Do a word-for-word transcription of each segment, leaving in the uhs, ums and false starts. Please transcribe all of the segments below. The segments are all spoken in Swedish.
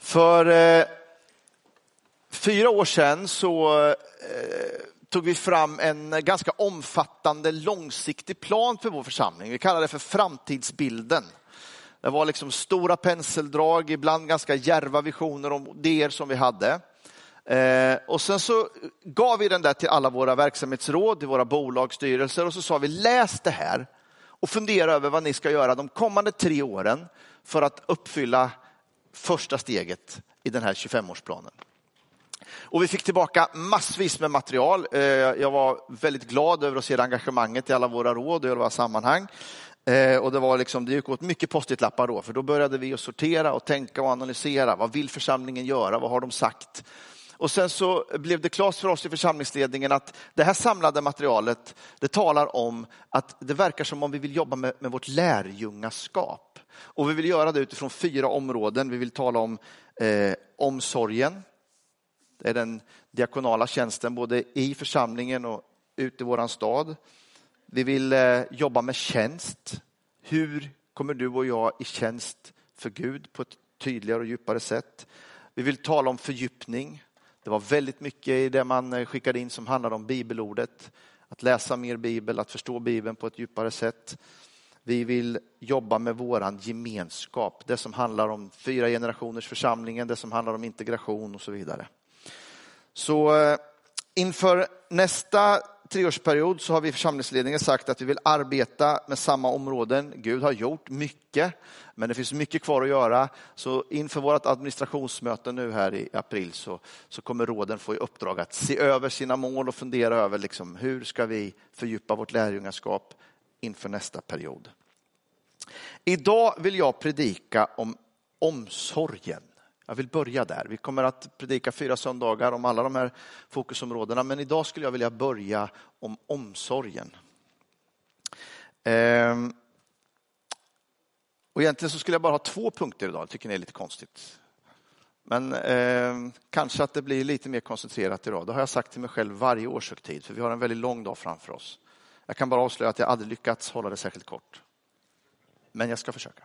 För eh, fyra år sedan så eh, tog vi fram en ganska omfattande långsiktig plan för vår församling. Vi kallar det för framtidsbilden. Det var liksom stora penseldrag, ibland ganska djärva visioner om det som vi hade. Eh, och sen så gav vi den där till alla våra verksamhetsråd, till våra bolagsstyrelser, och så sa vi: läs det här och fundera över vad ni ska göra de kommande tre åren för att uppfylla första steget i den här tjugofemårsplanen. Och vi fick tillbaka massvis med material. Eh, jag var väldigt glad över att se engagemanget i alla våra råd och i alla sammanhang. Eh, och det var liksom, det gick åt mycket post-it-lappar då, för då började vi att sortera och tänka och analysera. Vad vill församlingen göra? Vad har de sagt? Och sen så blev det klart för oss i församlingsledningen att det här samlade materialet, det talar om att det verkar som om vi vill jobba med, med vårt lärjungaskap. Och vi vill göra det utifrån fyra områden. Vi vill tala om eh, omsorgen. Det är den diakonala tjänsten både i församlingen och ute i våran stad. Vi vill eh, jobba med tjänst. Hur kommer du och jag i tjänst för Gud på ett tydligare och djupare sätt? Vi vill tala om fördjupning. Det var väldigt mycket i det man skickade in som handlade om bibelordet. Att läsa mer bibel, att förstå bibeln på ett djupare sätt. Vi vill jobba med våran gemenskap. Det som handlar om fyra generationers församlingen, det som handlar om integration och så vidare. Så inför nästa treårsperiod så har vi i församlingsledningen sagt att vi vill arbeta med samma områden. Gud har gjort mycket, men det finns mycket kvar att göra. Så inför vårt administrationsmöte nu här i april så, så kommer råden få i uppdrag att se över sina mål och fundera över liksom, hur ska vi fördjupa vårt lärjungaskap inför nästa period. Idag vill jag predika om omsorgen. Jag vill börja där. Vi kommer att predika fyra söndagar om alla de här fokusområdena. Men idag skulle jag vilja börja om omsorgen. Ehm. Och egentligen så skulle jag bara ha två punkter idag. Jag tycker det är lite konstigt. Men eh, kanske att det blir lite mer koncentrerat idag. Det har jag sagt till mig själv varje årshögtid. För vi har en väldigt lång dag framför oss. Jag kan bara avslöja att jag aldrig lyckats hålla det särskilt kort. Men jag ska försöka.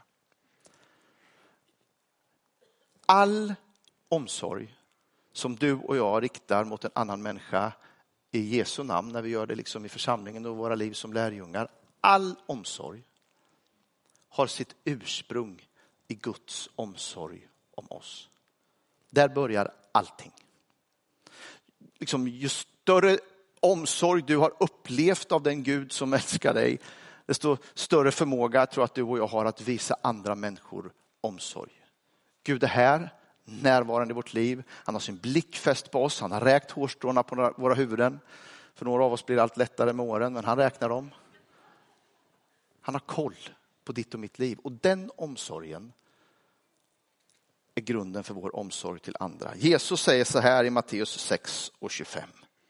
All omsorg som du och jag riktar mot en annan människa i Jesu namn, när vi gör det liksom i församlingen och våra liv som lärjungar, all omsorg har sitt ursprung i Guds omsorg om oss. Där börjar allting. Liksom, ju större omsorg du har upplevt av den Gud som älskar dig, desto större förmåga tror jag att du och jag har att visa andra människor omsorg. Gud är här, närvarande i vårt liv. Han har sin blick fäst på oss. Han har räkt hårstråna på våra huvuden. För några av oss blir det allt lättare med åren, men han räknar dem. Han har koll på ditt och mitt liv. Och den omsorgen är grunden för vår omsorg till andra. Jesus säger så här i Matteus sex och tjugofem.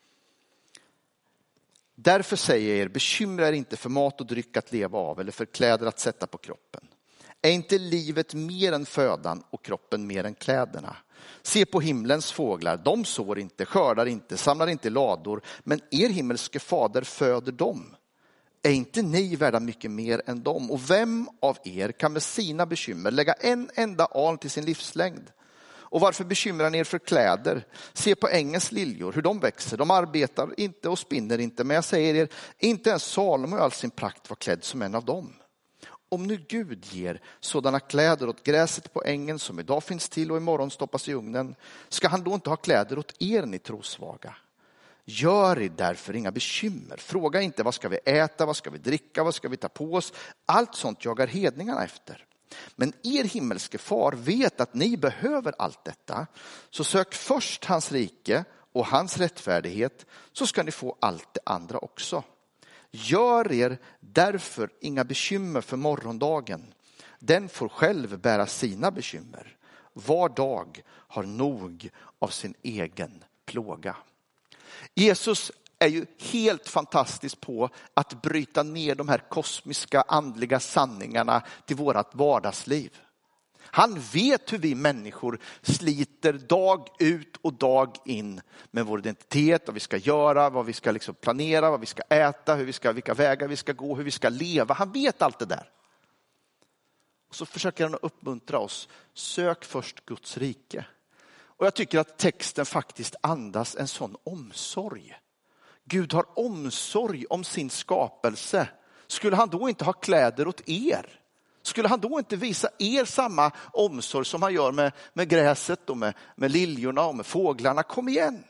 Därför säger er, bekymra er inte för mat och dryck att leva av eller för kläder att sätta på kroppen. Är inte livet mer än födan och kroppen mer än kläderna? Se på himlens fåglar, de sår inte, skördar inte, samlar inte lador, men er himmelske fader föder dem. Är inte ni värda mycket mer än dem? Och vem av er kan med sina bekymmer lägga en enda aln till sin livslängd? Och varför bekymrar ni er för kläder? Se på ängens liljor, hur de växer. De arbetar inte och spinner inte, men jag säger er, inte ens Salomo i all sin prakt var klädd som en av dem. Om nu Gud ger sådana kläder åt gräset på ängen som idag finns till och imorgon stoppas i ugnen, ska han då inte ha kläder åt er, ni trosvaga? Gör er därför inga bekymmer. Fråga inte vad ska vi äta, vad ska vi dricka, vad ska vi ta på oss. Allt sånt jagar hedningarna efter. Men er himmelske far vet att ni behöver allt detta. Så sök först hans rike och hans rättfärdighet, så ska ni få allt det andra också. Gör er därför inga bekymmer för morgondagen. Den får själv bära sina bekymmer. Var dag har nog av sin egen plåga. Jesus är ju helt fantastisk på att bryta ner de här kosmiska andliga sanningarna till vårat vardagsliv. Han vet hur vi människor sliter dag ut och dag in med vår identitet, vad vi ska göra, vad vi ska liksom planera, vad vi ska äta, hur vi ska, vilka vägar vi ska gå, hur vi ska leva. Han vet allt det där. Så försöker han uppmuntra oss. Sök först Guds rike. Och jag tycker att texten faktiskt andas en sån omsorg. Gud har omsorg om sin skapelse. Skulle han då inte ha kläder åt er? Skulle han då inte visa er samma omsorg som han gör med, med gräset och med, med liljorna och med fåglarna? Kom igen.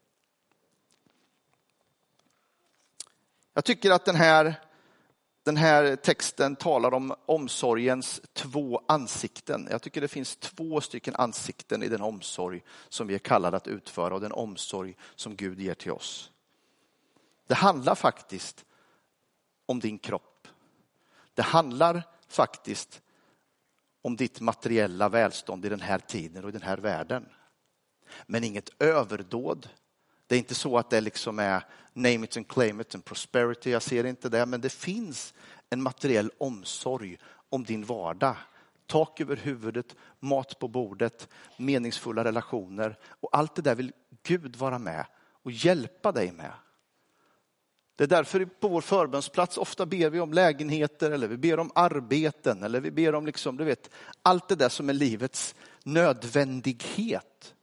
Jag tycker att den här, den här texten talar om omsorgens två ansikten. Jag tycker det finns två stycken ansikten i den omsorg som vi är kallade att utföra och den omsorg som Gud ger till oss. Det handlar faktiskt om din kropp. Det handlar faktiskt om ditt materiella välstånd i den här tiden och i den här världen. Men inget överdåd. Det är inte så att det liksom är name it and claim it and prosperity. Jag ser inte det. Men det finns en materiell omsorg om din vardag. Tak över huvudet, mat på bordet, meningsfulla relationer. Och allt det där vill Gud vara med och hjälpa dig med. Det är därför på vår förbönsplats ofta ber vi om lägenheter eller vi ber om arbeten eller vi ber om liksom, du vet, allt det där som är livets nödvändighet.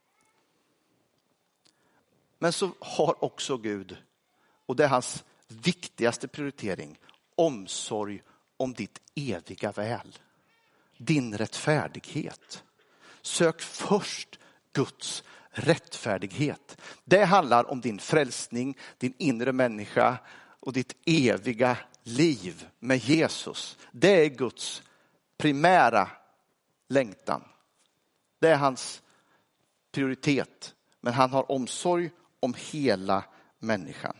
Men så har också Gud, och det är hans viktigaste prioritering, omsorg om ditt eviga väl. Din rättfärdighet. Sök först Guds rättfärdighet. Det handlar om din frälsning, din inre människa och ditt eviga liv med Jesus. Det är Guds primära längtan. Det är hans prioritet. Men han har omsorg om hela människan.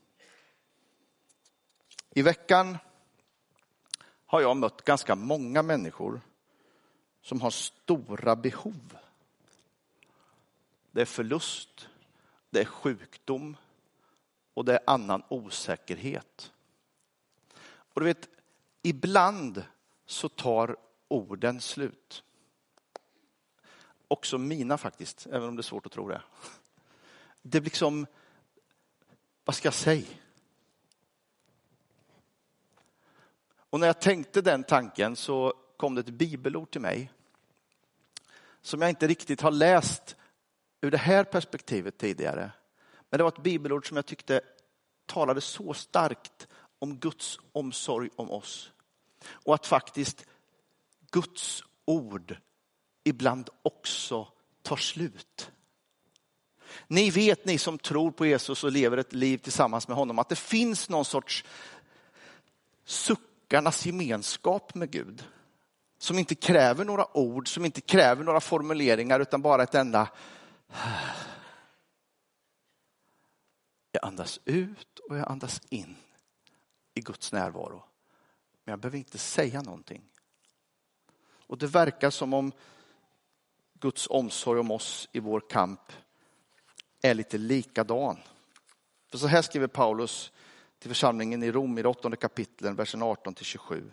I veckan har jag mött ganska många människor som har stora behov. Det är förlust, det är sjukdom och det är annan osäkerhet. Och du vet, ibland så tar orden slut. Också mina faktiskt, även om det är svårt att tro det. Det blir liksom, vad ska jag säga? Och när jag tänkte den tanken så kom det ett bibelord till mig. Som jag inte riktigt har läst ur det här perspektivet tidigare. Men det var ett bibelord som jag tyckte talade så starkt om Guds omsorg om oss. Och att faktiskt Guds ord ibland också tar slut. Ni vet, ni som tror på Jesus och lever ett liv tillsammans med honom, att det finns någon sorts suckarnas gemenskap med Gud. Som inte kräver några ord, som inte kräver några formuleringar, utan bara ett enda. Jag andas ut och jag andas in i Guds närvaro. Men jag behöver inte säga någonting. Och det verkar som om Guds omsorg om oss i vår kamp är lite likadan. För så här skriver Paulus till församlingen i Rom i det åttonde kapitlen, versen arton till tjugosju.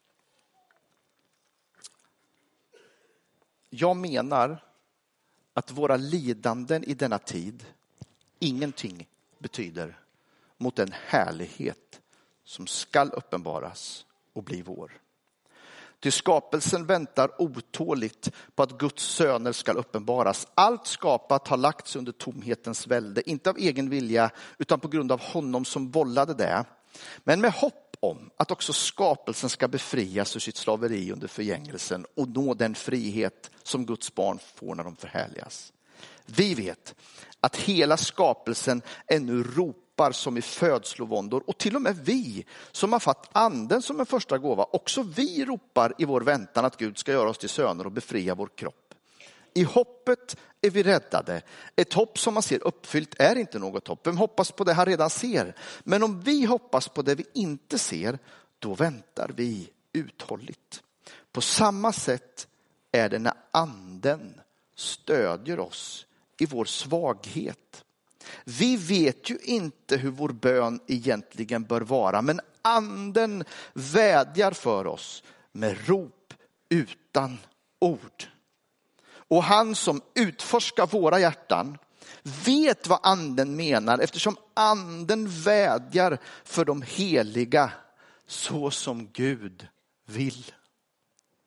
Jag menar att våra lidanden i denna tid ingenting betyder mot den härlighet som skall uppenbaras och bli vår. Ty skapelsen väntar otåligt på att Guds söner ska uppenbaras. Allt skapat har lagts under tomhetens välde, inte av egen vilja utan på grund av honom som vållade det. Men med hopp om att också skapelsen ska befrias ur sitt slaveri under förgängelsen och nå den frihet som Guds barn får när de förhärligas. Vi vet att hela skapelsen ännu ropar som i födslovåndor, och till och med vi som har fått anden som en första gåva, också vi ropar i vår väntan att Gud ska göra oss till söner och befria vår kropp. I hoppet är vi räddade. Ett hopp som man ser uppfyllt är inte något hopp. Vem hoppas på det han redan ser? Men om vi hoppas på det vi inte ser, då väntar vi uthålligt. På samma sätt är det när anden stödjer oss i vår svaghet. Vi vet ju inte hur vår bön egentligen bör vara, men anden vädjar för oss med rop utan ord. Och han som utforskar våra hjärtan vet vad anden menar, eftersom anden vädjar för de heliga så som Gud vill.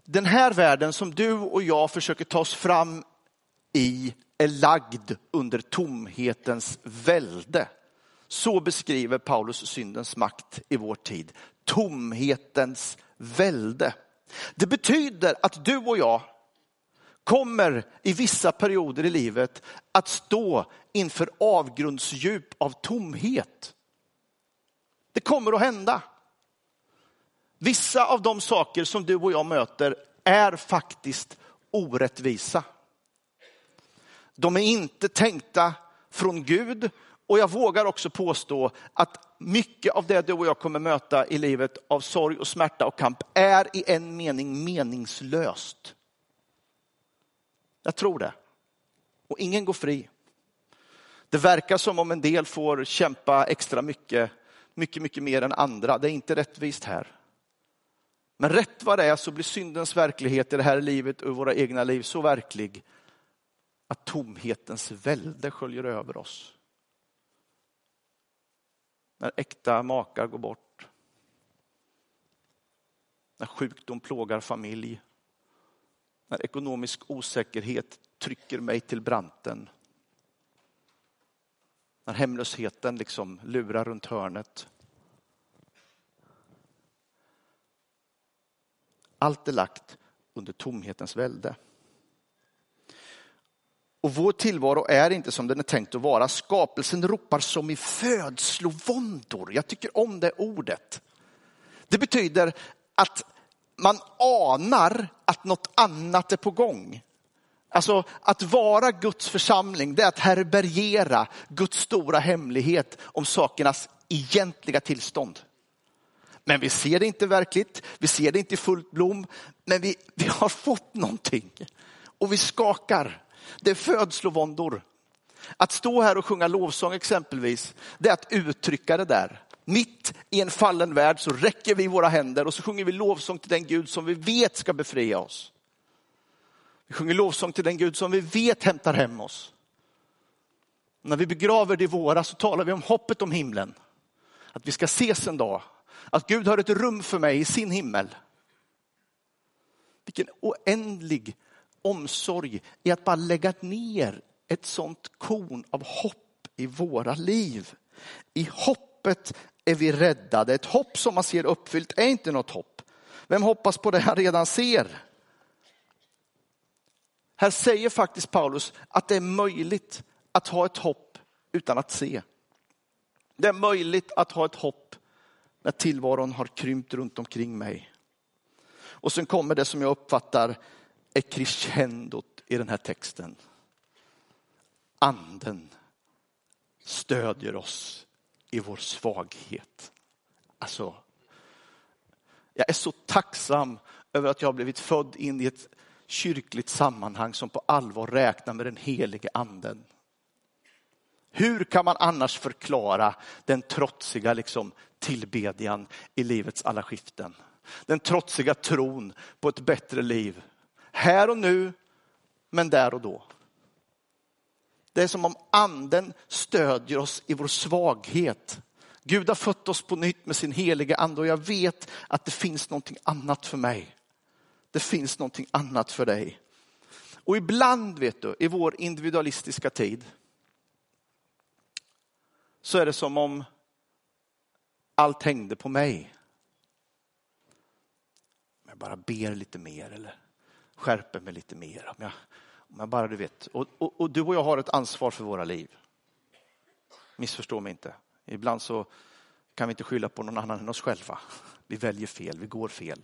Den här världen som du och jag försöker ta oss fram i är lagd under tomhetens välde. Så beskriver Paulus syndens makt i vår tid. Tomhetens välde. Det betyder att du och jag kommer i vissa perioder i livet att stå inför avgrundsdjup av tomhet. Det kommer att hända. Vissa av de saker som du och jag möter är faktiskt orättvisa. De är inte tänkta från Gud, och jag vågar också påstå att mycket av det du och jag kommer möta i livet av sorg och smärta och kamp är i en mening meningslöst. Jag tror det. Och ingen går fri. Det verkar som om en del får kämpa extra mycket, mycket, mycket mer än andra. Det är inte rättvist här. Men rätt vad det är så blir syndens verklighet i det här livet och våra egna liv så verklig att tomhetens välde sköljer över oss. När äkta makar går bort. När sjukdom plågar familj. När ekonomisk osäkerhet trycker mig till branten. När hemlösheten liksom lurar runt hörnet. Allt är lagt under tomhetens välde. Och vår tillvaro är inte som den är tänkt att vara. Skapelsen ropar som i födslovåndor. Jag tycker om det ordet. Det betyder att man anar att något annat är på gång. Alltså att vara Guds församling, det är att härbärgera Guds stora hemlighet om sakernas egentliga tillstånd. Men vi ser det inte verkligt, vi ser det inte i fullt blom, men vi, vi har fått någonting. Och vi skakar. Det är födslovåndor. Att stå här och sjunga lovsång exempelvis, det är att uttrycka det där. Mitt i en fallen värld så räcker vi våra händer och så sjunger vi lovsång till den Gud som vi vet ska befria oss. Vi sjunger lovsång till den Gud som vi vet hämtar hem oss. När vi begraver det våra så talar vi om hoppet om himlen. Att vi ska ses en dag. Att Gud har ett rum för mig i sin himmel. Vilken oändlig omsorg i att bara lägga ner ett sånt korn av hopp i våra liv. I hoppet är vi räddade. Ett hopp som man ser uppfyllt är inte något hopp. Vem hoppas på det han redan ser? Här säger faktiskt Paulus att det är möjligt att ha ett hopp utan att se. Det är möjligt att ha ett hopp när tillvaron har krympt runt omkring mig. Och sen kommer det som jag uppfattar är crescendot i den här texten. Anden stödjer oss i vår svaghet. Alltså, jag är så tacksam över att jag har blivit född in i ett kyrkligt sammanhang som på allvar räknar med den helige anden. Hur kan man annars förklara den trotsiga liksom, tillbedjan i livets alla skiften? Den trotsiga tron på ett bättre liv. Här och nu, men där och då. Det är som om anden stödjer oss i vår svaghet. Gud har fött oss på nytt med sin heliga ande och jag vet att det finns någonting annat för mig. Det finns någonting annat för dig. Och ibland, vet du, i vår individualistiska tid så är det som om allt hängde på mig. Om jag bara ber lite mer eller skärper mig lite mer. Om jag, om jag bara, du vet. Och, och, och du och jag har ett ansvar för våra liv. Missförstå mig inte. Ibland så kan vi inte skylla på någon annan än oss själva. Vi väljer fel, vi går fel.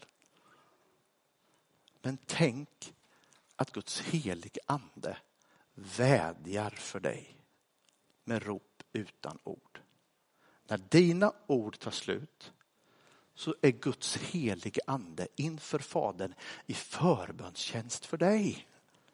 Men tänk att Guds helige ande vädjar för dig med rop utan ord. När dina ord tar slut så är Guds helige ande inför Fadern i förbönstjänst för dig.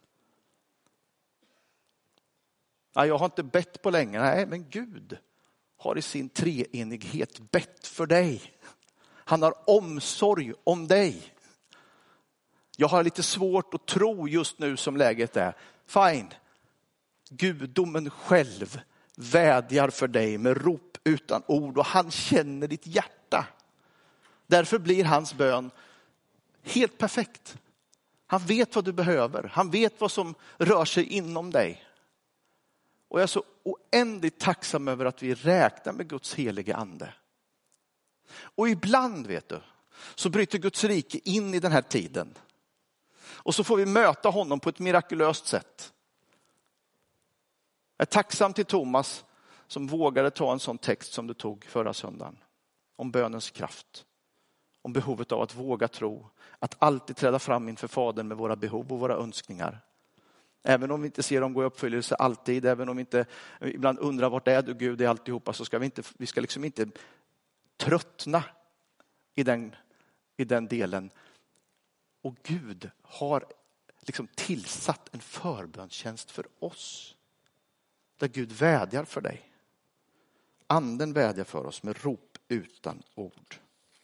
Ja, jag har inte bett på länge, nej, men Gud har i sin treenighet bett för dig. Han har omsorg om dig. Jag har lite svårt att tro just nu som läget är. Fine. Gudomen själv vädjar för dig med rop utan ord och han känner ditt hjärta. Därför blir hans bön helt perfekt. Han vet vad du behöver. Han vet vad som rör sig inom dig. Och jag är så oändligt tacksam över att vi räknar med Guds heliga ande. Och ibland, vet du, så bryter Guds rike in i den här tiden. Och så får vi möta honom på ett mirakulöst sätt. Jag är tacksam till Thomas som vågade ta en sån text som du tog förra söndagen. Om bönens kraft. Om behovet av att våga tro. Att alltid träda fram inför Fadern med våra behov och våra önskningar. Även om vi inte ser dem gå i uppfyllelse alltid. Även om vi inte ibland undrar vart är du Gud i alltihopa. Så ska vi inte, vi ska liksom inte tröttna i den, i den delen. Och Gud har liksom tillsatt en förbönstjänst för oss. Där Gud vädjar för dig. Anden vädjar för oss med rop utan ord.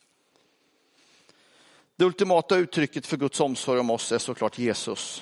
Det ultimata uttrycket för Guds omsorg om oss är såklart Jesus.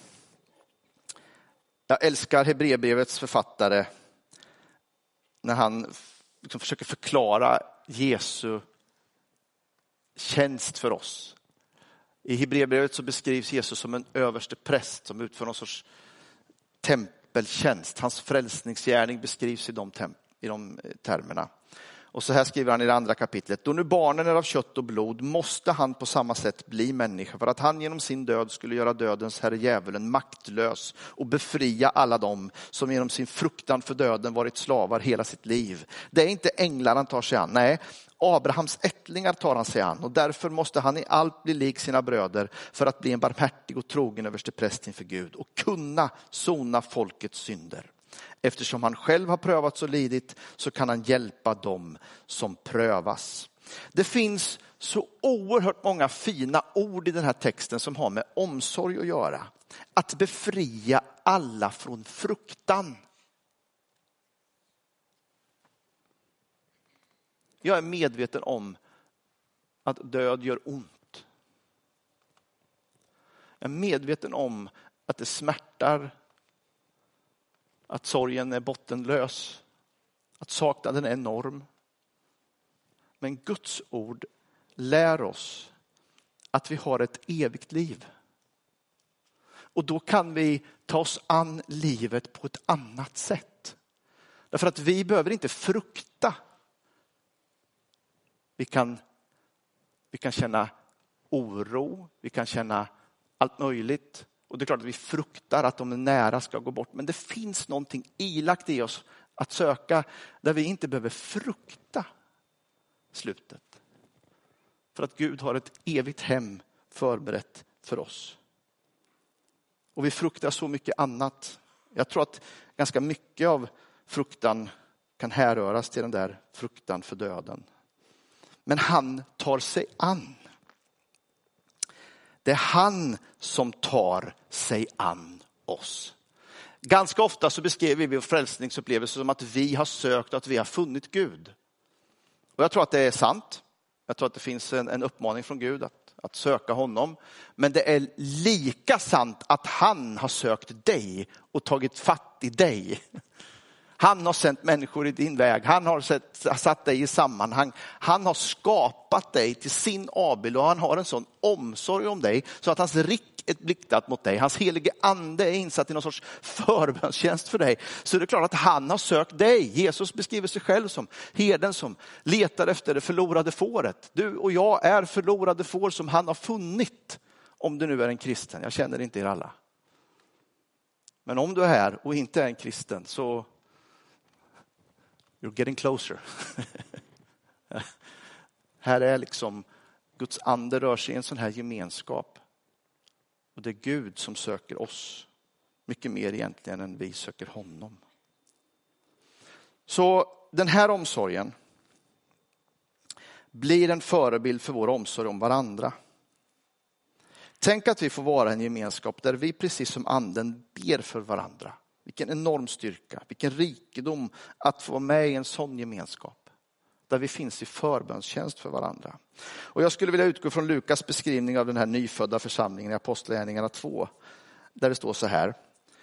Jag älskar Hebreerbrevets författare när han liksom försöker förklara Jesu tjänst för oss. I Hebreerbrevet så beskrivs Jesus som en överste präst som utför någon sorts tempeltjänst. Hans frälsningsgärning beskrivs i de, tem- i de termerna. Och så här skriver han i det andra kapitlet. Då nu barnen är av kött och blod måste han på samma sätt bli människa för att han genom sin död skulle göra dödens herre djävulen maktlös och befria alla dem som genom sin fruktan för döden varit slavar hela sitt liv. Det är inte änglar han tar sig an, nej. Abrahams ättlingar tar han sig an och därför måste han i allt bli lik sina bröder för att bli en barmhärtig och trogen överstepräst inför Gud och kunna sona folkets synder. Eftersom han själv har prövat så lidit så kan han hjälpa dem som prövas. Det finns så oerhört många fina ord i den här texten som har med omsorg att göra. Att befria alla från fruktan. Jag är medveten om att död gör ont. Jag är medveten om att det smärtar. Att sorgen är bottenlös. Att saknaden är enorm. Men Guds ord lär oss att vi har ett evigt liv. Och då kan vi ta oss an livet på ett annat sätt. Därför att vi behöver inte frukta. Vi kan, vi kan känna oro. Vi kan känna allt möjligt. Och det är klart att vi fruktar att de nära ska gå bort. Men det finns någonting ilagt i oss att söka där vi inte behöver frukta slutet. För att Gud har ett evigt hem förberett för oss. Och vi fruktar så mycket annat. Jag tror att ganska mycket av fruktan kan härröras till den där fruktan för döden. Men han tar sig an. Det är han som tar sig an oss. Ganska ofta så beskriver vi vår frälsningsupplevelse som att vi har sökt och att vi har funnit Gud. Och jag tror att det är sant. Jag tror att det finns en, en uppmaning från Gud att, att söka honom. Men det är lika sant att han har sökt dig och tagit fatt i dig. Han har sänt människor i din väg. Han har sett, satt dig i sammanhang. Han har skapat dig till sin avbild och han har en sån omsorg om dig så att hans rik är blickat mot dig. Hans helige ande är insatt i någon sorts förbönstjänst för dig. Så det är klart att han har sökt dig. Jesus beskriver sig själv som herden som letar efter det förlorade fåret. Du och jag är förlorade får som han har funnit. Om du nu är en kristen. Jag känner inte er alla. Men om du är här och inte är en kristen så you're getting closer. Här är liksom Guds ande rör sig i en sån här gemenskap. Och det är Gud som söker oss. Mycket mer egentligen än vi söker honom. Så den här omsorgen blir en förebild för vår omsorg om varandra. Tänk att vi får vara en gemenskap där vi precis som anden ber för varandra. Vilken enorm styrka, vilken rikedom att få vara med i en sån gemenskap. Där vi finns i förbönstjänst för varandra. Och jag skulle vilja utgå från Lukas beskrivning av den här nyfödda församlingen i Apostlagärningarna två. Där det står så här.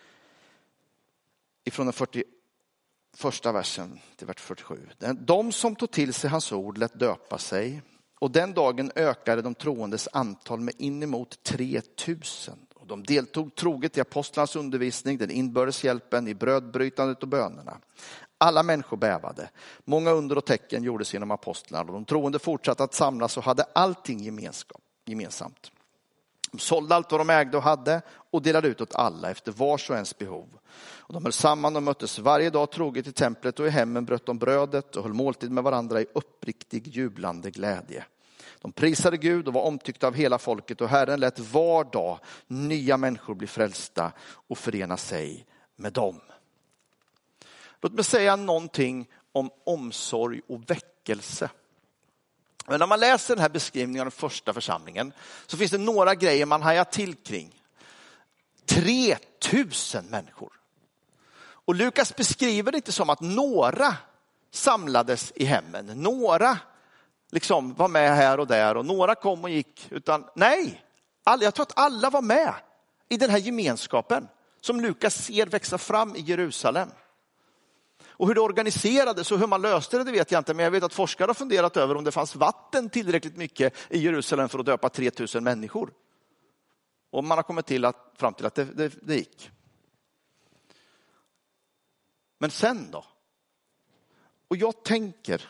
Ifrån den fyrtioförsta versen till vers fyrtiosju. De som tog till sig hans ord lät döpa sig. Och den dagen ökade de troendes antal med inemot tre tusen. Och de deltog troget i apostlarnas undervisning, den inbördes hjälpen, i brödbrytandet och bönerna. Alla människor bävade. Många under och tecken gjordes genom apostlarna. Och de troende fortsatte att samlas och hade allting gemenskap, gemensamt. De sålde allt vad de ägde och hade och delade ut åt alla efter vars och ens behov. Och de höll samman och möttes varje dag troget i templet, och i hemmen bröt de brödet och höll måltid med varandra i uppriktig jublande glädje. De prisade Gud och var omtyckta av hela folket, och Herren lät var dag nya människor bli frälsta och förena sig med dem. Låt mig säga någonting om omsorg och väckelse. Men när man läser den här beskrivningen av den första församlingen så finns det några grejer man hajar till kring. tre tusen människor. Och Lukas beskriver det inte som att några samlades i hemmen. Några liksom var med här och där och några kom och gick. Utan nej, alla, jag tror att alla var med i den här gemenskapen som Lukas ser växa fram i Jerusalem. Och hur det organiserades och hur man löste det, det vet jag inte. Men jag vet att forskare har funderat över om det fanns vatten tillräckligt mycket i Jerusalem för att döpa tre tusen människor. Och man har kommit till att, fram till att det, det, det gick. Men sen då? Och jag tänker,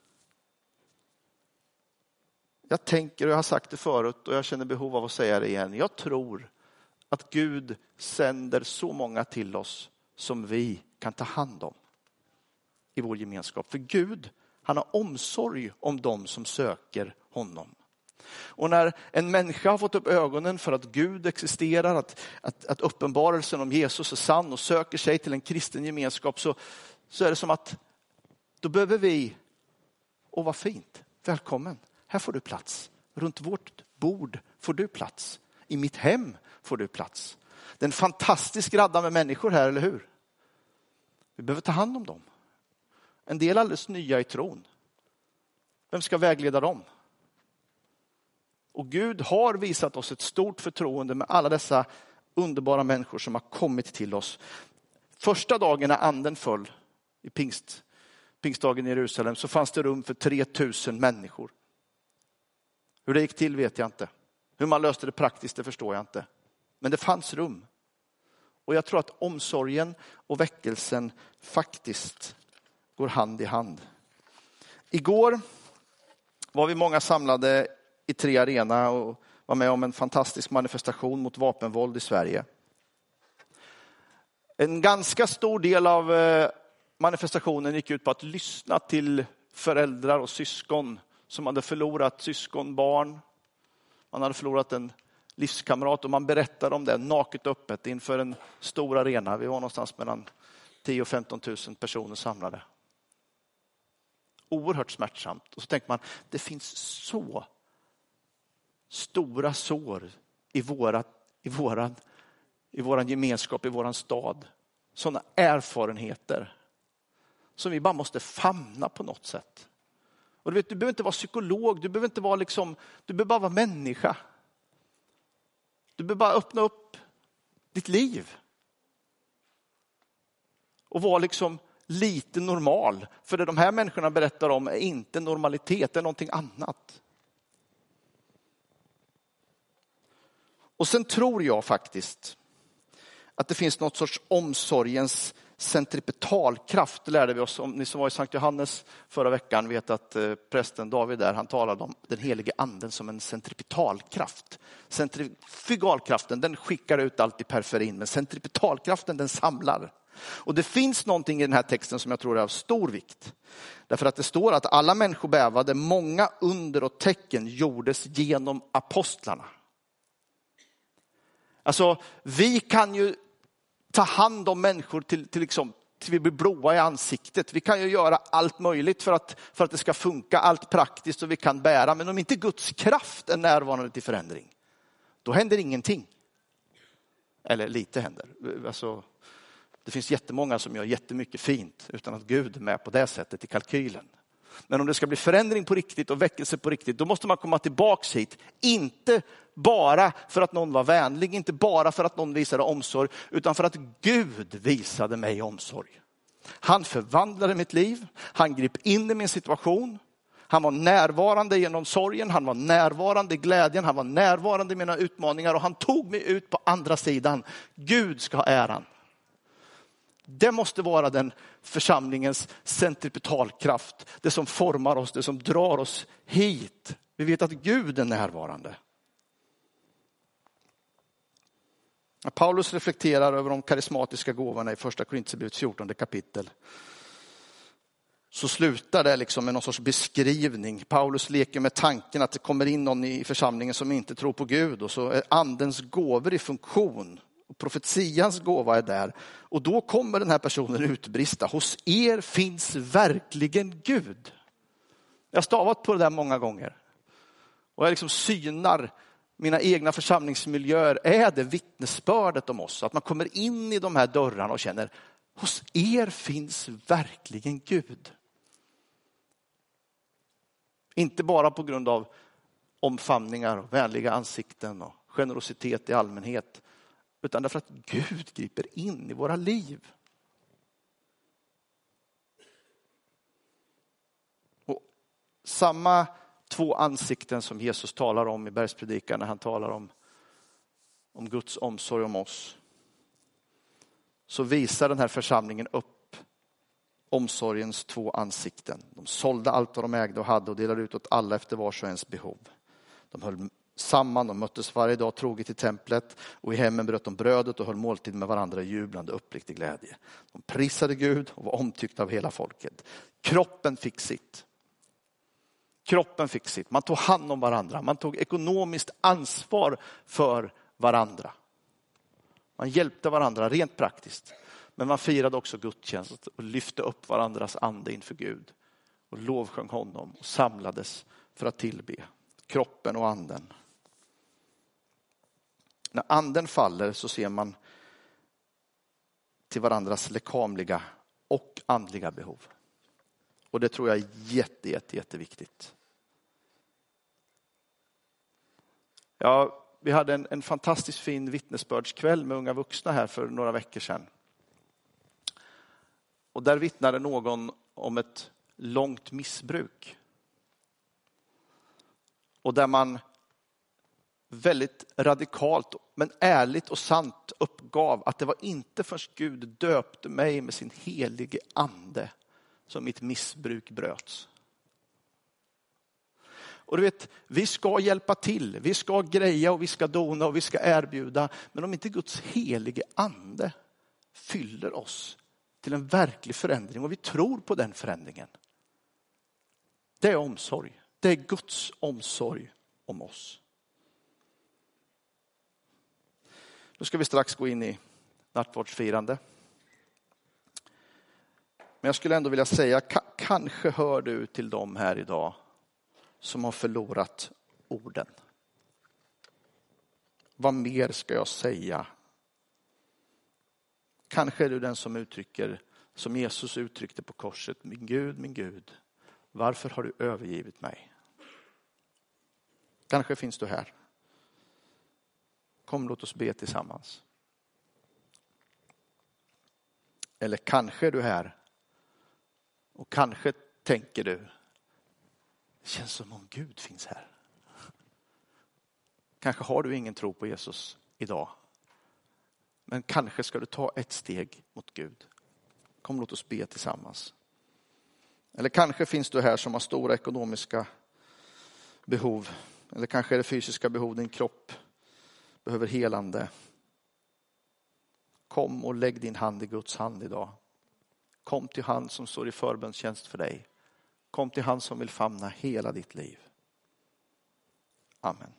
jag tänker och jag har sagt det förut och jag känner behov av att säga det igen. Jag tror att Gud sänder så många till oss som vi kan ta hand om i vår gemenskap. För Gud, han har omsorg om dem som söker honom. Och när en människa har fått upp ögonen för att Gud existerar, att, att, att uppenbarelsen om Jesus är sann och söker sig till en kristen gemenskap, så, så är det som att då behöver vi, och vad fint, välkommen, här får du plats. Runt vårt bord får du plats. I mitt hem får du plats. Det är en fantastisk radda med människor här, eller hur? Vi behöver ta hand om dem. En del alldeles nya i tron. Vem ska vägleda dem? Och Gud har visat oss ett stort förtroende med alla dessa underbara människor som har kommit till oss. Första dagen när anden föll i pingst, pingstdagen i Jerusalem, så fanns det rum för tre tusen människor. Hur det gick till vet jag inte. Hur man löste det praktiskt, det förstår jag inte. Men det fanns rum. Och jag tror att omsorgen och väckelsen faktiskt går hand i hand. Igår var vi många samlade i Tre Arena och var med om en fantastisk manifestation mot vapenvåld i Sverige. En ganska stor del av manifestationen gick ut på att lyssna till föräldrar och syskon som hade förlorat syskon, barn. Man hade förlorat en livskamrat och man berättade om det naket öppet inför en stor arena. Vi var någonstans mellan tio och femton tusen personer samlade. Oerhört smärtsamt. Och så tänker man, det finns så stora sår i våra, i våran, i våran gemenskap, i våran stad. Sådana erfarenheter som vi bara måste famna på något sätt. Och du vet, du behöver inte vara psykolog, du behöver inte vara liksom, du behöver bara vara människa. Du behöver bara öppna upp ditt liv. Och vara liksom lite normal. För det de här människorna berättar om är inte normalitet, det är någonting annat. Och sen tror jag faktiskt att det finns något sorts omsorgens centripetalkraft. Det lärde vi oss om. Ni som var i Sankt Johannes förra veckan vet att prästen David där, han talade om den helige anden som en centripetalkraft. Centrifugalkraften, den skickar ut allt i periferin, men centripetalkraften, den samlar. Och det finns någonting i den här texten som jag tror är av stor vikt. Därför att det står att alla människor bävade, många under och tecken gjordes genom apostlarna. Alltså, vi kan ju ta hand om människor till, till, liksom, till vi blir blåa i ansiktet. Vi kan ju göra allt möjligt för att, för att det ska funka, allt praktiskt och vi kan bära. Men om inte Guds kraft är närvarande till förändring, då händer ingenting. Eller lite händer. Alltså, det finns jättemånga som gör jättemycket fint utan att Gud är med på det sättet i kalkylen. Men om det ska bli förändring på riktigt och väckelse på riktigt, då måste man komma tillbaks hit. Inte bara för att någon var vänlig, inte bara för att någon visade omsorg, utan för att Gud visade mig omsorg. Han förvandlade mitt liv, han grep in i min situation, Han var närvarande genom sorgen, han var närvarande i glädjen, han var närvarande i mina utmaningar och han tog mig ut på andra sidan. Gud ska ha äran. Det måste vara den församlingens centripetalkraft, det som formar oss, det som drar oss hit. Vi vet att Gud är närvarande. Paulus reflekterar över de karismatiska gåvorna i första Korinthierbrevets fjortonde kapitel. Så slutar det liksom med någon sorts beskrivning. Paulus leker med tanken att det kommer in någon i församlingen som inte tror på Gud. Och så är andens gåvor i funktion. Och profetians gåva är där. Och då kommer den här personen utbrista. Hos er finns verkligen Gud. Jag har stavat på det där många gånger. Och jag liksom synar mina egna församlingsmiljöer. Är det vittnesbördet om oss? Att man kommer in i de här dörrarna och känner, hos er finns verkligen Gud. Inte bara på grund av omfamningar och vänliga ansikten och generositet i allmänhet. Utan därför att Gud griper in i våra liv. Och samma två ansikten som Jesus talar om i bergspredikan när han talar om, om Guds omsorg om oss. Så visar den här församlingen upp omsorgens två ansikten. De sålde allt vad de ägde och hade och delade ut åt alla efter vars och ens behov. De höll samman, de möttes varje dag troget i templet och i hemmen bröt de brödet och höll måltid med varandra i jublande uppriktig glädje. De prisade Gud och var omtyckta av hela folket. Kroppen fick sitt. Kroppen fick sitt. Man tog hand om varandra. Man tog ekonomiskt ansvar för varandra. Man hjälpte varandra rent praktiskt. Men man firade också gudstjänst och lyfte upp varandras ande inför Gud. Och lovsjöng honom och samlades för att tillbe. Kroppen och anden. När anden faller så ser man till varandras lekamliga och andliga behov. Och det tror jag är jätte, jätte, jätteviktigt. Ja, vi hade en, en fantastiskt fin vittnesbördskväll med unga vuxna här för några veckor sedan. Och där vittnade någon om ett långt missbruk. Och där man väldigt radikalt men ärligt och sant uppgav att det var inte först Gud döpte mig med sin helige ande som mitt missbruk bröts. Och du vet, vi ska hjälpa till, vi ska greja och vi ska dona och vi ska erbjuda. Men om inte Guds helige ande fyller oss till en verklig förändring och vi tror på den förändringen. Det är omsorg. Det är Guds omsorg om oss. Nu ska vi strax gå in i nattvardsfirande. Men jag skulle ändå vilja säga, kanske hör du till dem här idag som har förlorat orden. Vad mer ska jag säga? Kanske är du den som uttrycker, som Jesus uttryckte på korset, min Gud, min Gud, varför har du övergivit mig? Kanske finns du här. Kom, låt oss be tillsammans. Eller kanske är du här och kanske tänker du, det känns som om Gud finns här. Kanske har du ingen tro på Jesus idag. Men kanske ska du ta ett steg mot Gud. Kom, låt oss be tillsammans. Eller kanske finns du här som har stora ekonomiska behov. Eller kanske är det fysiska behov, din kropp behöver helande. Kom och lägg din hand i Guds hand idag. Kom till han som står i förbönstjänst för dig. Kom till han som vill famna hela ditt liv. Amen.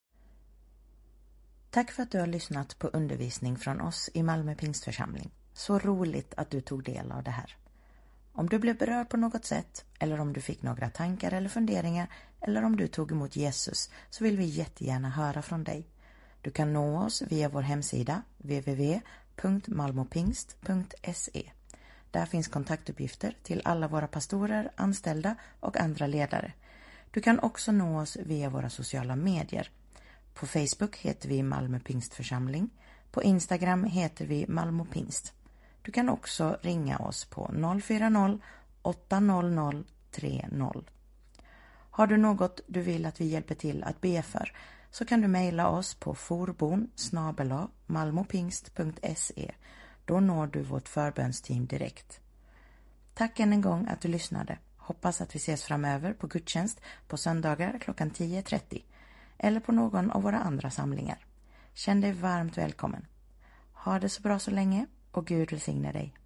Tack för att du har lyssnat på undervisning från oss i Malmö Pingstförsamling. Så roligt att du tog del av det här. Om du blev berörd på något sätt, eller om du fick några tankar eller funderingar, eller om du tog emot Jesus, så vill vi jättegärna höra från dig. Du kan nå oss via vår hemsida w w w punkt malmopingst punkt s e. Där finns kontaktuppgifter till alla våra pastorer, anställda och andra ledare. Du kan också nå oss via våra sociala medier. På Facebook heter vi Malmö Pingstförsamling. På Instagram heter vi Malmö Pingst. Du kan också ringa oss på noll fyra noll åtta noll noll tre noll. Har du något du vill att vi hjälper till att be för, så kan du mejla oss på forbon snabel-a malmopingst punkt se. Då når du vårt förbönsteam direkt. Tack än en gång att du lyssnade. Hoppas att vi ses framöver på gudstjänst på söndagar klockan tio trettio eller på någon av våra andra samlingar. Känn dig varmt välkommen. Ha det så bra så länge och Gud välsigne dig.